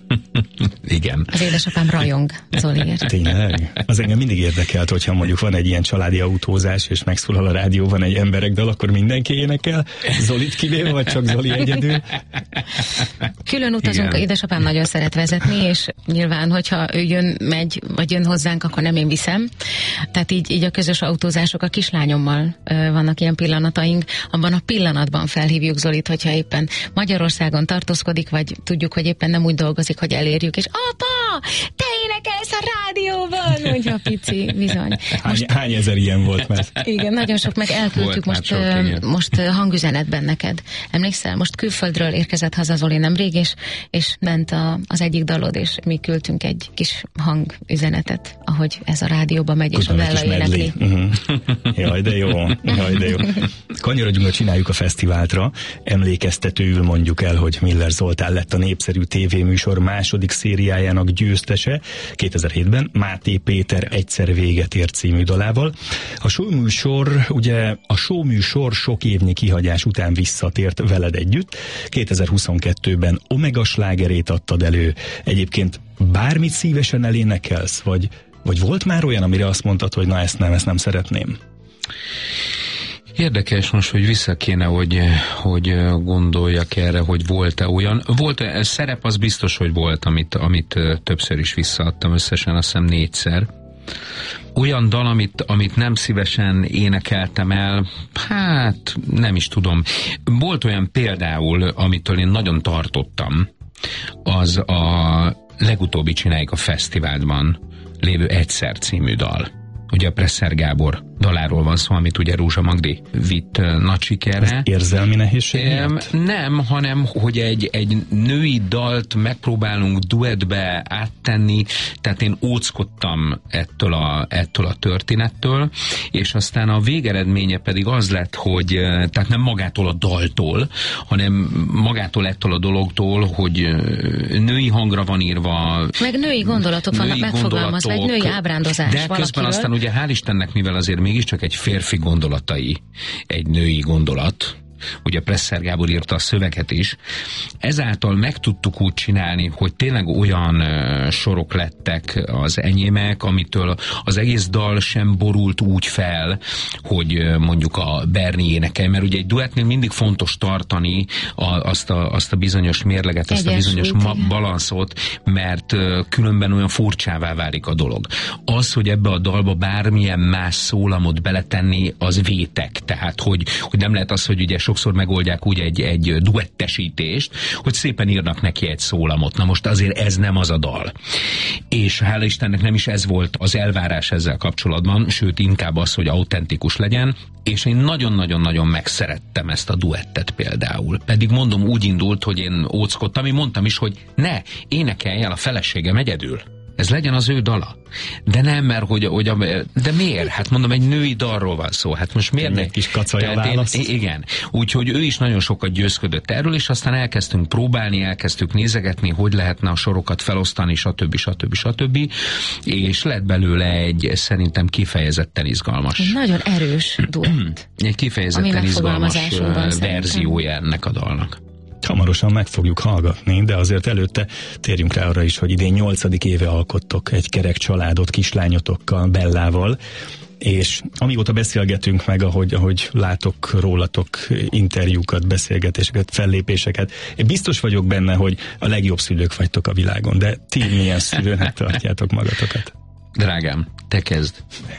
Igen. Az édesapám rajong Zoliért. Tényleg? Az engem mindig érdekelt, hogyha mondjuk van egy ilyen családi autózás, és megszólal a rádióban egy emberek dal, akkor mindenki énekel? Zolit kivéve, vagy csak Zoli egyedül? Külön utazunk, édesapám nagyon szeret vezetni, és nyilván, hogyha ő jön, megy, vagy jön hozzánk, akkor nem én viszem. Tehát így, így a közös autózások a kislányommal ö, vannak ilyen pillanataink. Abban a pillanatban felhívjuk Zolit, hogyha éppen Magyarországon tartózkodik, vagy tudjuk, hogy éppen nem úgy dolgozik, hogy elérjük, és apa, te énekelsz a rádióban, mondja a pici, bizony. Hány, hány ezer ilyen volt már? Igen, nagyon sok, meg elküldtük most, sok, uh, most uh, hangüzenetben neked. Emlékszel? Most külföldről érkezett haza Zoli nemrég, és, és ment a, az egyik dalod, és mi küldtünk egy kis hangüzenetet, ahogy ez a rádióba megy, és a Bella énekli. Uh-huh. Jaj, de jó. Jaj, de jó. Kanyarodjunk, csináljuk a fesztiváltra. Emlékeztetőül mondjuk el, hogy Miller Zoltán lett a népszerű tévéműsor második szériájának győztese kétezer-hétben Máté Péter Egyszer véget ért című dalával. A showműsor, ugye a showműsor sok évnyi kihagyás után visszatért veled együtt. kétezer-huszonkettőben Omega slágerét adtad elő. Egyébként bármit szívesen elénekelsz, vagy, vagy volt már olyan, amire azt mondtad, hogy na ezt nem, ezt nem szeretném? Érdekes most, hogy vissza kéne, hogy, hogy gondoljak erre, hogy volt-e olyan. Volt-e, szerep az biztos, hogy volt, amit, amit többször is visszaadtam, összesen azt hiszem négyszer. Olyan dal, amit, amit nem szívesen énekeltem el, hát nem is tudom. Volt olyan például, amitől én nagyon tartottam, az a legutóbbi Csináljuk a Fesztiválban lévő Egyszer című dal. Ugye a Presser Gábor daláról van szó, amit ugye Rózsa Magdi vitt uh, nagy sikerre. Az érzelmi nehézség miatt? Nem, hanem hogy egy, egy női dalt megpróbálunk duettbe áttenni, tehát én óckodtam ettől a, ettől a történettől, és aztán a végeredménye pedig az lett, hogy tehát nem magától a daltól, hanem magától ettől a dologtól, hogy női hangra van írva. Meg női gondolatok vannak megfogalmazva, egy női ábrándozás. De közben aztán ugye hál' Istennek, mivel azért mégiscsak egy férfi gondolatai, egy női gondolat, ugye Presser Gábor írta a szöveget is, ezáltal meg tudtuk úgy csinálni, hogy tényleg olyan uh, sorok lettek az enyémek, amitől az egész dal sem borult úgy fel, hogy uh, mondjuk a Berni énekel, mert ugye egy duettnél mindig fontos tartani a, azt, a, azt a bizonyos mérleget, azt Egyesült, a bizonyos ma- balanszot, mert uh, különben olyan furcsává válik a dolog. Az, hogy ebbe a dalba bármilyen más szólamot beletenni, az vétek, tehát hogy, hogy nem lehet az, hogy ugye sokszor megoldják úgy egy, egy duettesítést, hogy szépen írnak neki egy szólamot. Na most azért ez nem az a dal. És hála Istennek nem is ez volt az elvárás ezzel kapcsolatban, sőt inkább az, hogy autentikus legyen, és én nagyon-nagyon-nagyon megszerettem ezt a duettet például. Pedig mondom, úgy indult, hogy én óckodtam, én mondtam is, hogy ne, énekelj el a feleségem egyedül. Ez legyen az ő dala. De nem, mert hogy, hogy a, de miért? Hát mondom, egy női dalról van szó. Hát most miért? Egy kis kacaja válasz. Én, igen. Úgyhogy ő is nagyon sokat győzködött erről, és aztán elkezdtünk próbálni, elkezdtük nézegetni, hogy lehetne a sorokat felosztani, stb. stb. stb. És lett belőle egy szerintem kifejezetten izgalmas. Egy nagyon erős duett. Egy kifejezetten izgalmas verziója ennek a dalnak. Hamarosan meg fogjuk hallgatni, de azért előtte térjünk rá arra is, hogy idén nyolcadik éve alkottok egy kerek családot kislányotokkal, Bellával, és amióta beszélgetünk meg, ahogy, ahogy látok rólatok interjúkat, beszélgetéseket, fellépéseket, én biztos vagyok benne, hogy a legjobb szülők vagytok a világon, de ti milyen szülőnek tartjátok magatokat? Drágám, te kezd.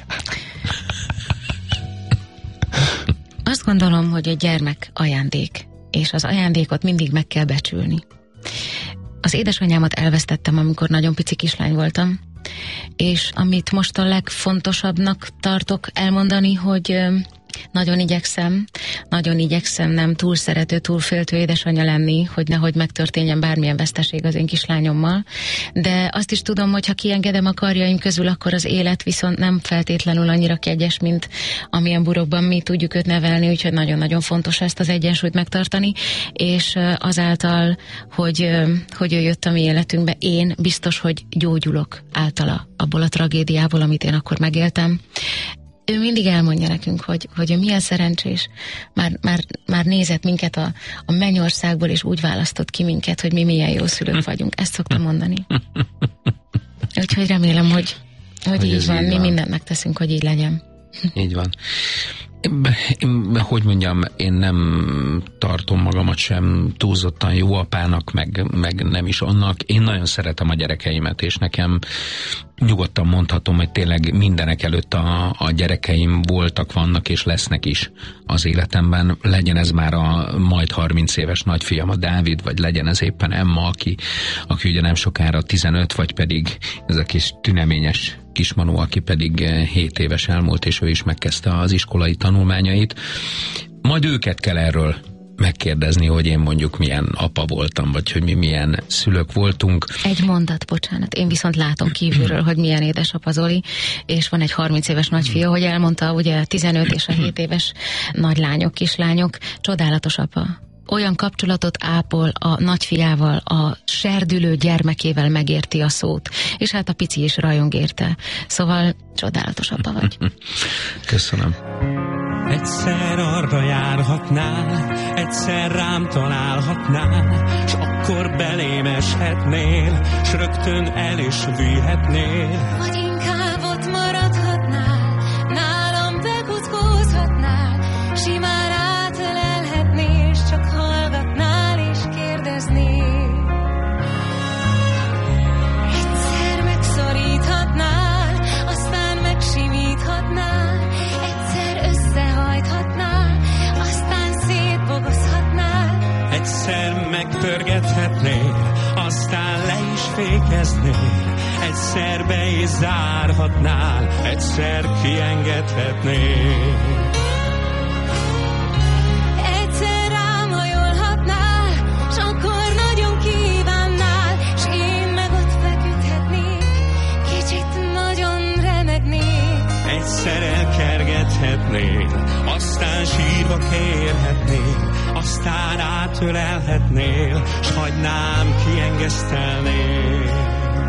Azt gondolom, hogy a gyermek ajándék, és az ajándékot mindig meg kell becsülni. Az édesanyámat elvesztettem, amikor nagyon pici kislány voltam, és amit most a legfontosabbnak tartok elmondani, hogy nagyon igyekszem, nagyon igyekszem nem túl szerető, túl féltő édesanyja lenni, hogy nehogy megtörténjen bármilyen veszteség az én kislányommal, de azt is tudom, hogy ha kiengedem a karjaim közül, akkor az élet viszont nem feltétlenül annyira kegyes, mint amilyen burokban mi tudjuk őt nevelni, úgyhogy nagyon-nagyon fontos ezt az egyensúlyt megtartani, és azáltal, hogy, hogy ő jött a mi életünkbe, én biztos, hogy gyógyulok általa abból a tragédiából, amit én akkor megéltem. ő mindig elmondja nekünk, hogy, hogy milyen szerencsés. Már, már, már nézett minket a, a mennyországból, és úgy választott ki minket, hogy mi milyen jó szülők vagyunk. Ezt szoktam mondani. Úgyhogy remélem, hogy, hogy, hogy így van. Mi mindent megteszünk, hogy így legyen. Így van. Én, hogy mondjam, én nem tartom magamat sem túlzottan jó apának, meg, meg nem is annak. Én nagyon szeretem a gyerekeimet, és nekem nyugodtan mondhatom, hogy tényleg mindenek előtt a, a gyerekeim voltak, vannak és lesznek is az életemben. Legyen ez már a majd harminc éves nagyfiam, a Dávid, vagy legyen ez éppen Emma, aki, aki ugye nem sokára tizenöt, vagy pedig ez a kis tüneményes kismanó, aki pedig hét éves elmúlt, és ő is megkezdte az iskolai tanulmányait. Majd őket kell erről megkérdezni, hogy én mondjuk milyen apa voltam, vagy hogy mi milyen szülők voltunk. Egy mondat, bocsánat. Én viszont látom kívülről, hogy milyen édesapa Zoli, és van egy harminc éves nagyfia, hogy elmondta, ugye tizenöt és a hét éves nagylányok, kislányok, csodálatos apa. Olyan kapcsolatot ápol a nagyfiával, a serdülő gyermekével megérti a szót, és hát a pici is rajong érte. Szóval csodálatos apa vagy. Köszönöm. Egyszer arra járhatnál, egyszer rám találhatnál, s akkor belém eshetnél, s rögtön el is vihetnél. Vagy inkább ott maradhatnál, nálam bekuckózhatnál, simán átölelhetnél, s csak hallgatnál és kérdeznél. Egyszer megszoríthatnál, aztán megsimíthatnál, egyszer összehajthatnál, aztán szétbogozhatnál. Egyszer megpörgethetnél, aztán le is fékeznél, egyszer be is zárhatnál, egyszer kiengedhetnél. Egyszer rám hajolhatnál, s akkor nagyon kívánnál, s én meg ott feküdhetnék, kicsit nagyon remegnék. Egyszer elkergethetnél, aztán sírva kérhetnél, aztán átölelhetnél, s hagynám kiengesztelnél.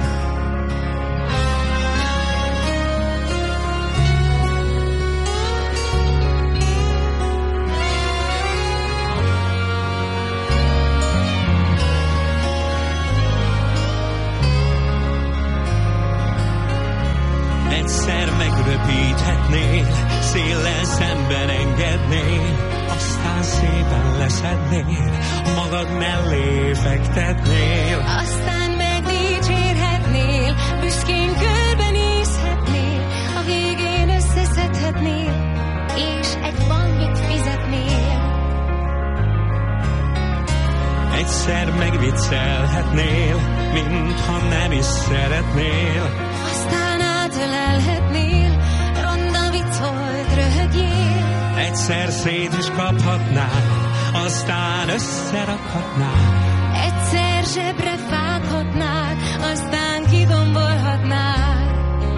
Egyszer megröpíthetnél, széllel szemben engednél, aztán szépen leszednél, magad mellé fektetnél. Aztán megdicsérhetnél, büszkén körbenézhetnél, a végén összeszedhetnél, és egy bankit fizetnél. Egyszer megviccelhetnél, mintha nem is szeretnél. Aztán átölelhetnél, ronda vicc volt, röhögjél. Egyszer szét is kaphatnál, aztán összerakhatnál. Egyszer zsebre vághatnál, aztán kidombolhatnál.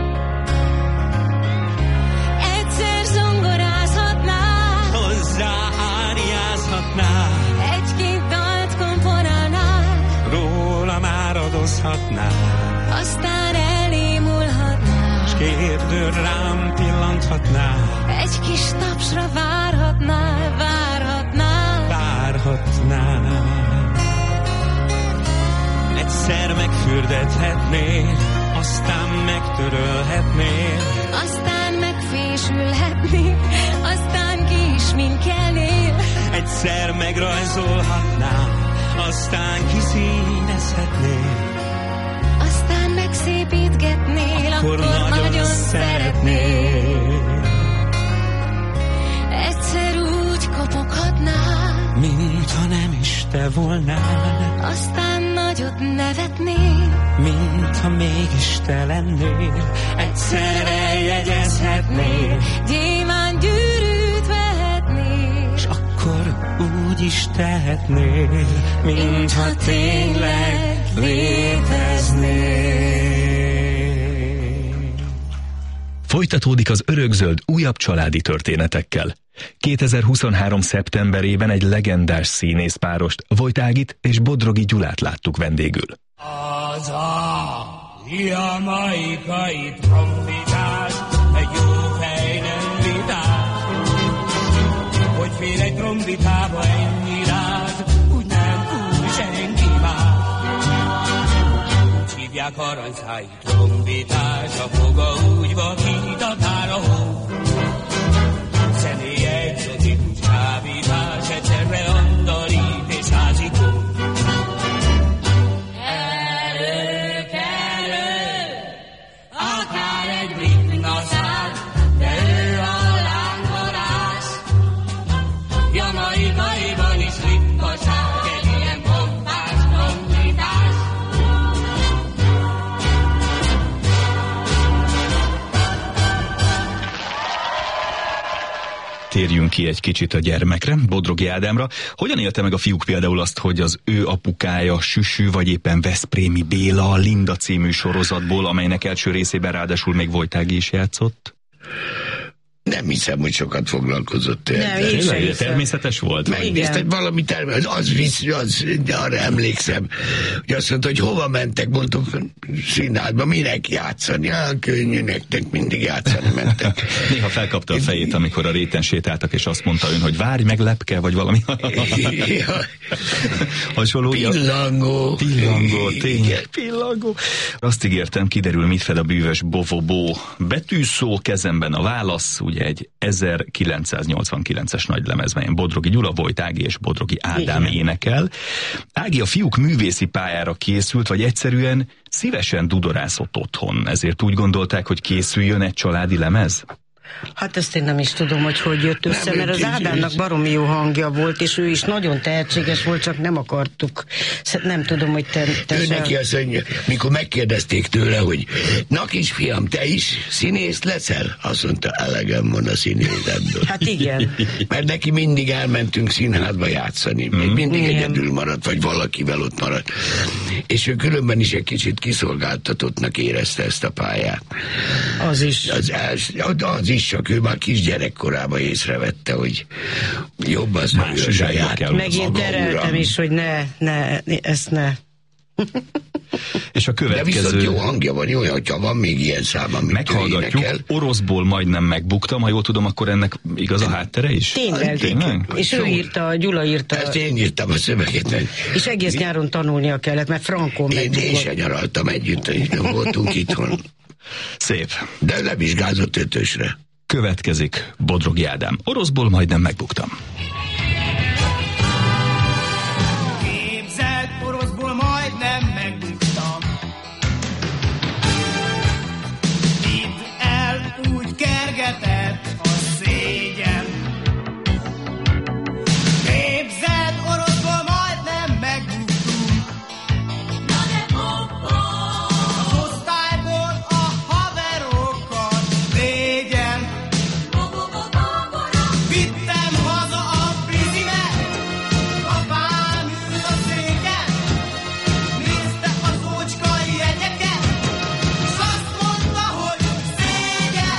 Egyszer zongorázhatnál, hozzá áriázhatnál. Egy-két dalt komponálnál, róla már adozhatnál. aztán elémulhatnál, s kérdő rám pillanthatnál. egy kis tapsra várhatnál, várhatnál, várhatnál. Egyszer megfürdethetnél, aztán megtörölhetnél, aztán megfésülhetnél, aztán ki is minkelnél. egyszer megrajzolhatnál, aztán kiszínezhetnél, aztán megszépítgetnél, akkor, akkor nagyon, nagyon szeretnél. Egyszer úgy kopoghatnál, mintha nem is te volnál, aztán nagyot nevetnél, mintha mégis te lennél. Egyszer eljegyezhetnél, gyémánt gyűrűt vehetnél, s akkor úgy is tehetnél, mintha tényleg léteznél. Folytatódik az Örökzöld újabb családi történetekkel. kétezer-huszonhárom. szeptemberében egy legendás színészpárost, Vojt Ágit és Bodrogi Gyulát láttuk vendégül. Az a jamaikai trombitás, egy jó fejnen Énekelnek aranyszáj, trombitás, a foga úgy vakít a tár a hó. Zenéje egzotikus kábítás, egyszerre andalít és házikó. Elő, elő, akár egy brit naszár, de ő a lángolás. Jamaikaiban is ritkaság, egy ilyen pompás trombitás. Térjünk ki egy kicsit a gyermekre, Bodrogi Ádámra. Hogyan élte meg a fiúk például azt, hogy az ő apukája Süsű, vagy éppen Veszprémi Béla a Linda című sorozatból, amelynek első részében ráadásul még Vojtági is játszott? Nem hiszem, hogy sokat foglalkozott. Nem, én sem hiszem. Természetes volt? Megnézte, hogy valami természetes, az visz, az, arra emlékszem, hogy azt mondta, hogy hova mentek, mondtuk, színházba, minek játszani? Ah, könnyű, nektek mindig játszani mentek. Néha felkapta a fejét, amikor a réten sétáltak, és azt mondta ön, hogy várj meg, lepke, vagy valami hasonló. Pillangó. Pillangó, tényleg. Pillangó. Azt ígértem, kiderül, mit fed a bűvös bovobó. Betűszó, kezemben a válasz, ugye egy ezerkilencszáznyolcvankilences nagylemez, melyen Bodrogi Gyula, Vojtági és Bodrogi Ádám igen. énekel. Ági, a fiúk művészi pályára készült, vagy egyszerűen szívesen dudorászott otthon, ezért úgy gondolták, hogy készüljön egy családi lemez? Hát ezt én nem is tudom, hogy hogy jött össze, nem, mert az Ádámnak baromi jó hangja volt, és ő is nagyon tehetséges volt, csak nem akartuk. Nem tudom, hogy te... te ő neki azt mondja, mikor megkérdezték tőle, hogy na kisfiam, te is színész leszel? Azt mondta, elegem van a színészetből. Hát igen. Mert neki mindig elmentünk színházba játszani, még mm. mindig igen. egyedül maradt, vagy valakivel ott maradt. És ő különben is egy kicsit kiszolgáltatottnak érezte ezt a pályát. Az is. Az, az, az is, csak ő már kisgyerekkorában észrevette, hogy jobb az, hogy ő a saját. Megint tereltem is, hogy ne, ne, ezt ne. És a következő... De viszont jó hangja van, jó, hogyha van még ilyen szám, amit meghallgatjuk. Oroszból majdnem megbuktam, ha jól tudom, akkor ennek igaz a háttere is? Tényleg. Tényleg? És ő írta, Gyula írta. Ezt én írtam a szöveget. És egész nyáron tanulnia kellett, mert frankon megbukott. Én sem nyaraltam együtt, és nem voltunk itthon. Szép. De levizsgázott ötösre. Következik Bodrogi Ádám. Oroszból majdnem megbuktam. Képzeld, oroszból majdnem megbuktam. Hidd el, úgy kergetett a szégyen. Képzeld, oroszból majdnem megbuktunk. Na de papa! Az osztályból a haverokat négyen. Vittem haza a prizimet, apám ül a széken, nézte az ócskai jegyeket, s azt mondta, hogy szégyen.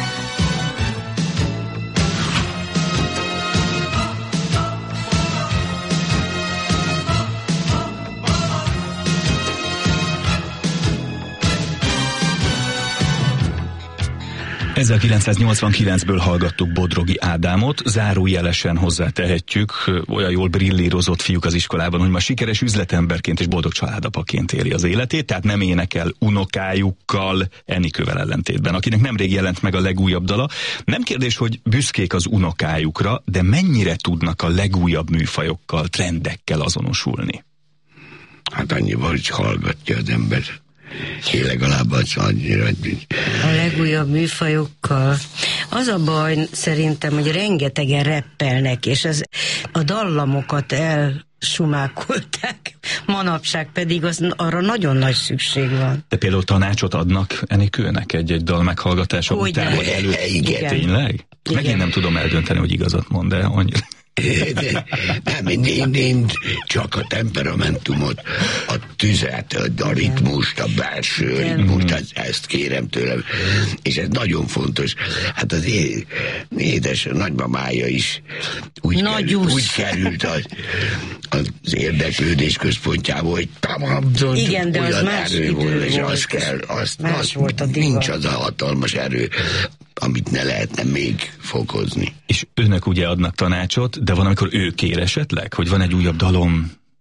ezerkilencszáznyolcvankilencből hallgattuk Bodrogi Ádámot, zárójelesen hozzátehetjük, olyan jól brillírozott fiúk az iskolában, hogy ma sikeres üzletemberként és boldog családapaként éli az életét, tehát nem énekel unokájukkal, Enikővel ellentétben, akinek nemrég jelent meg a legújabb dala. Nem kérdés, hogy büszkék az unokájukra, de mennyire tudnak a legújabb műfajokkal, trendekkel azonosulni? Hát annyival, hogy hallgatja az ember. Én legalább az annyira... A legújabb műfajokkal. Az a baj szerintem, hogy rengetegen reppelnek, és ez a dallamokat elsumákolták, manapság pedig az, arra nagyon nagy szükség van. De például tanácsot adnak Enikőnek egy-egy dal meghallgatása hogy után, vagy előtt? Igen. Tényleg? Igen. Megint nem tudom eldönteni, hogy igazat mond, de annyira... De, nem, én, én csak a temperamentumot, a tüzet, a ritmust, a belső ritmust, ezt, ezt kérem tőlem, és ez nagyon fontos. Hát az é, édes nagymamája is úgy, került, úgy került az, az érdeklődés központjába, hogy tamamzott, igen, de az más erő idő volt, és volt, az kell, azt, más azt volt a nincs az a hatalmas erő, amit ne lehetne még fokozni. És önök ugye adnak tanácsot, de van, amikor ő kér esetleg, hogy van egy újabb dalom,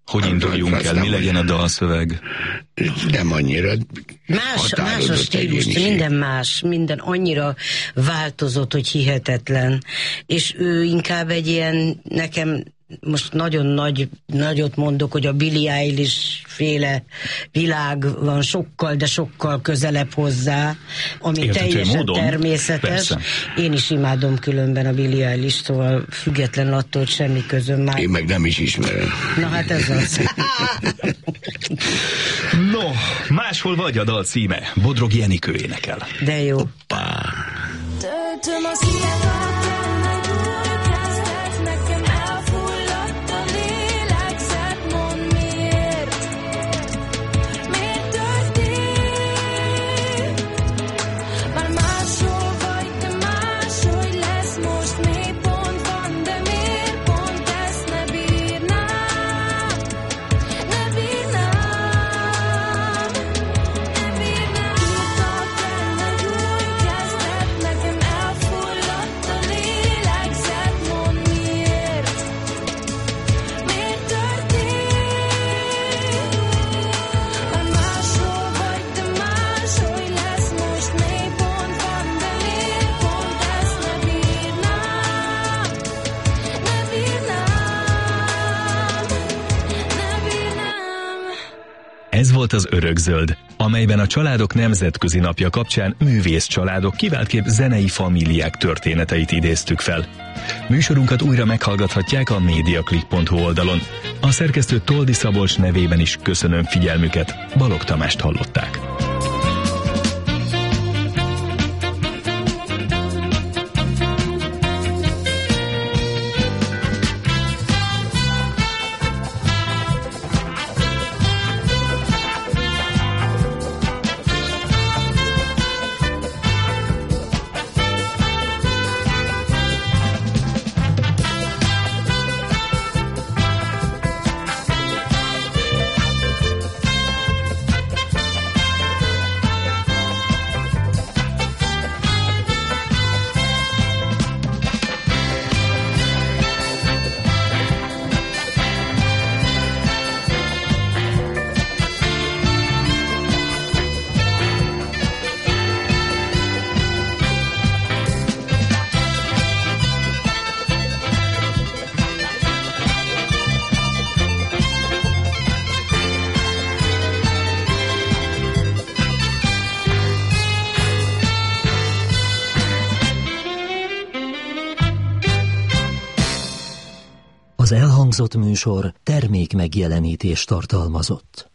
Hogy induljunk el, mi legyen a dalszöveg? Nem annyira Más, más a stílus, minden más, minden annyira változott, hogy hihetetlen. És ő inkább egy ilyen, nekem most nagyon nagy, nagyot mondok, hogy a Billie Eilish féle világ van sokkal, de sokkal közelebb hozzá, ami Értető teljesen módon. természetes. Persze. Én is imádom különben a Billie Eilish, szóval független attól, hogy semmi közöm már. Én meg nem is ismerem. Na hát ez az. No, máshol vagy a dal címe. Bodrogi Enikő énekel. De jó. Töltöm a szívemet, kezdett nekem elfulladt a lélegzet, mondd miért, miért történt? Már máshol vagy, de máshogy lesz, most még pont van, de miért pont ezt ne bírnám, ne bírnám, ne bírnám. Írtak el egy új kezdet, nekem elfulladt a lélegzet, mondd miért, miért történt? Már máshol vagy, de máshogy lesz, most még pont van, de miért pont ezt ne bírnám, ne bírnám, ne bírnám. Ez volt az Örökzöld, amelyben a Családok Nemzetközi Napja kapcsán művész családok, kiváltképp zenei famíliák történeteit idéztük fel. Műsorunkat újra meghallgathatják a mediaclick pont hu oldalon. A szerkesztő Toldi Szabolcs nevében is köszönöm figyelmüket, Balogh Tamást hallották. Az elhangzott műsor termék megjelenítést tartalmazott.